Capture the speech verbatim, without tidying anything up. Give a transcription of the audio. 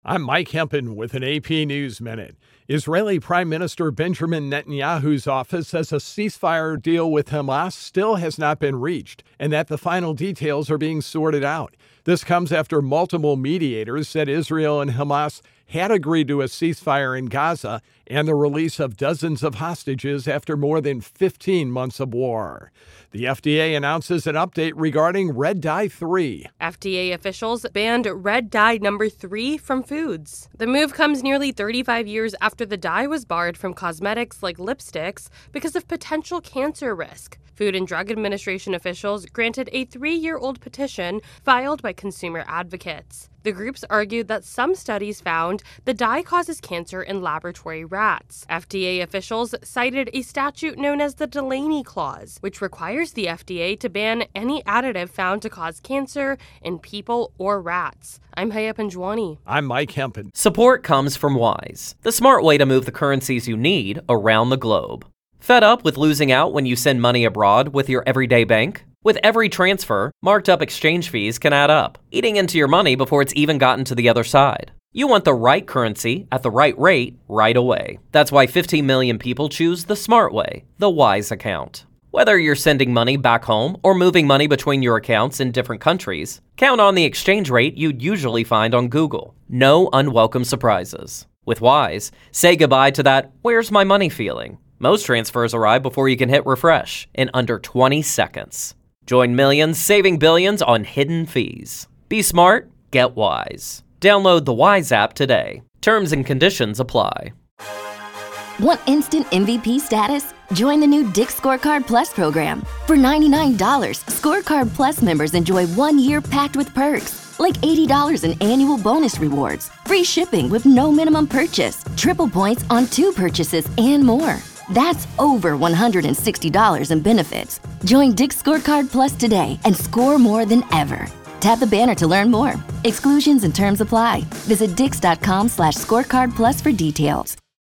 I'm Mike Hempen with an A P News Minute. Israeli Prime Minister Benjamin Netanyahu's office says a ceasefire deal with Hamas still has not been reached and that the final details are being sorted out. This comes after multiple mediators said Israel and Hamas had agreed to a ceasefire in Gaza and the release of dozens of hostages after more than fifteen months of war. The F D A announces an update regarding red dye three. F D A officials banned red dye number three from foods. The move comes nearly thirty-five years after the dye was barred from cosmetics like lipsticks because of potential cancer risk. Food and Drug Administration officials granted a three-year-old petition filed by consumer advocates. The groups argued that some studies found the dye causes cancer in laboratory rats. F D A officials cited a statute known as the Delaney Clause, which requires the F D A to ban any additive found to cause cancer in people or rats. I'm Haya Panjwani. I'm Mike Hempen. Support comes from Wise, the smart way to move the currencies you need around the globe. Fed up with losing out when you send money abroad with your everyday bank? With every transfer, marked up exchange fees can add up, eating into your money before it's even gotten to the other side. You want the right currency at the right rate right away. That's why fifteen million people choose the smart way, the Wise account. Whether you're sending money back home or moving money between your accounts in different countries, count on the exchange rate you'd usually find on Google. No unwelcome surprises. With Wise, say goodbye to that "where's my money" feeling. Most transfers arrive before you can hit refresh in under twenty seconds. Join millions saving billions on hidden fees. Be smart, get Wise. Download the Wise app today. Terms and conditions apply. Want instant M V P status? Join the new Dick's Scorecard Plus program. For ninety-nine dollars, Scorecard Plus members enjoy one year packed with perks, like eighty dollars in annual bonus rewards, free shipping with no minimum purchase, triple points on two purchases, and more. That's over one hundred sixty dollars in benefits. Join Dick's Scorecard Plus today and score more than ever. Tap the banner to learn more. Exclusions and terms apply. Visit dix.com slash scorecard plus for details.